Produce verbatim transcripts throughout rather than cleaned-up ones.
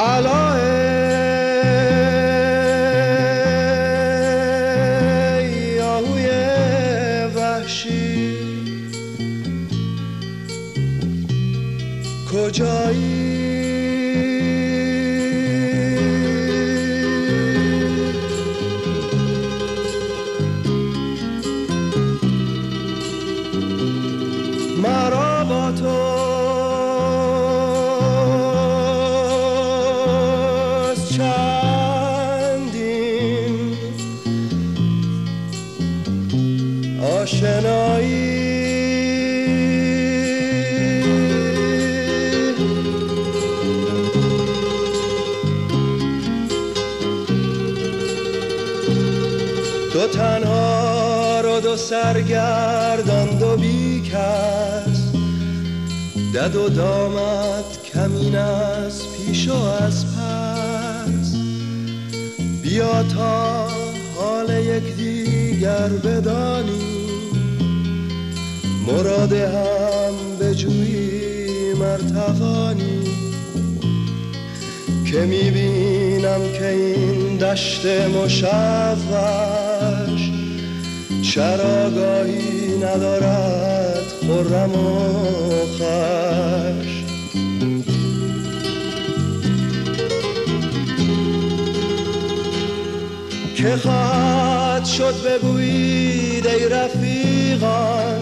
علای آهوی وحشی کجایی؟ مرا با توست چندین آشنایی، دو تنها رو دو سرگردان دو بی کس، دد و دامت کمین از پیش و از پس، بیا تا حال یک دیگر بدانی، مراد هم بجویی مرتوانی، که میبینم که این دشت مشوش چراگاهی ندارد خرم و خوش. که خواهد شد بگویید ای رفیقان،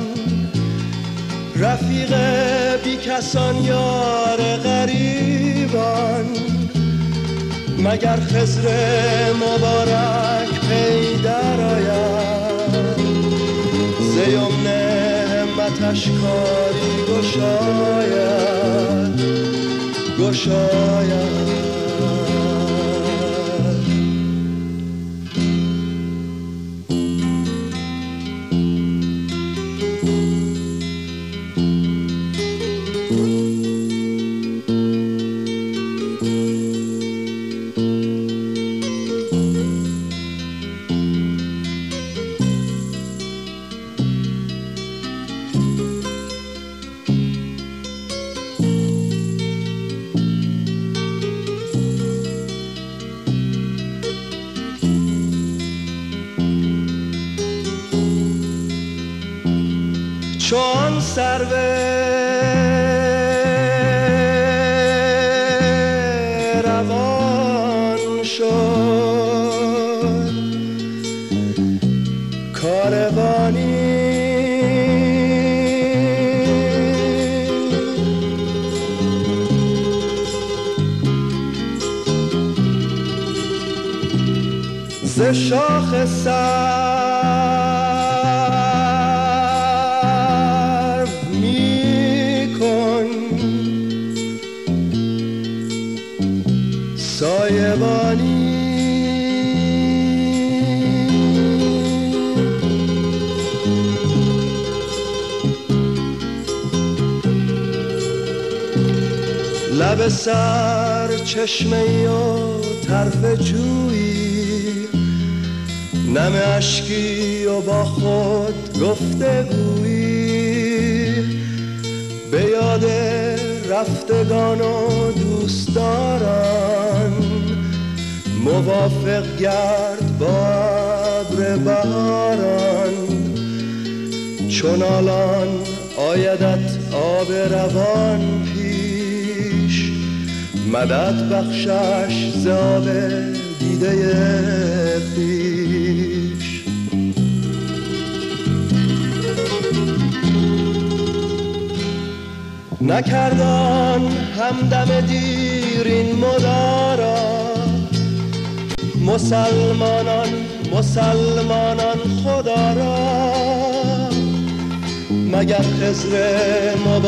رفیق بی کسان یار غریبان، مگر خضر مبارک پی در آید، ز یمن همتش کاری گشاید گشاید. چون سرو روان شد کاروانی، ز شاخ سرو سایبانی، لب سر چشمه‌ای و طرف جویی، نم اشکی و با خود گفتگویی، به یاد رفتگان و دوستداران، موافق گرد با ابر بهاران، چون الان آیدت آب روان پیش، مدد بخشش ز آب دیده خویش. نکردان همدم دیر این مدارا، مسلمانان مسلمانان خدا را، مگر خضر